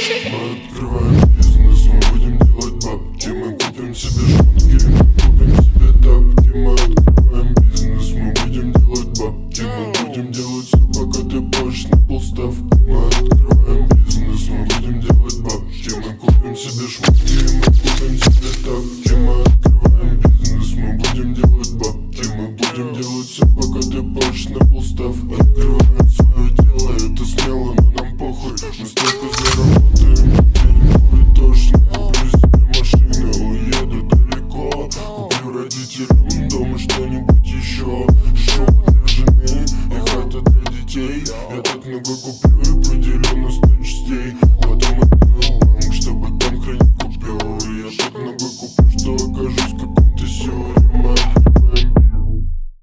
Мы открываем бизнес, мы будем делать бабки. Мы купим себе шмотки, мы купим себе тапки. Мы открываем бизнес, мы будем делать бабки. Мы будем делать все, пока ты будешь на полставки. Мы открываем бизнес, мы будем делать бабки. Мы купим себе шмотки, мы купим себе тапки. Мы открываем бизнес, мы будем делать бабки. Мы будем делать все, пока ты будешь на полставки.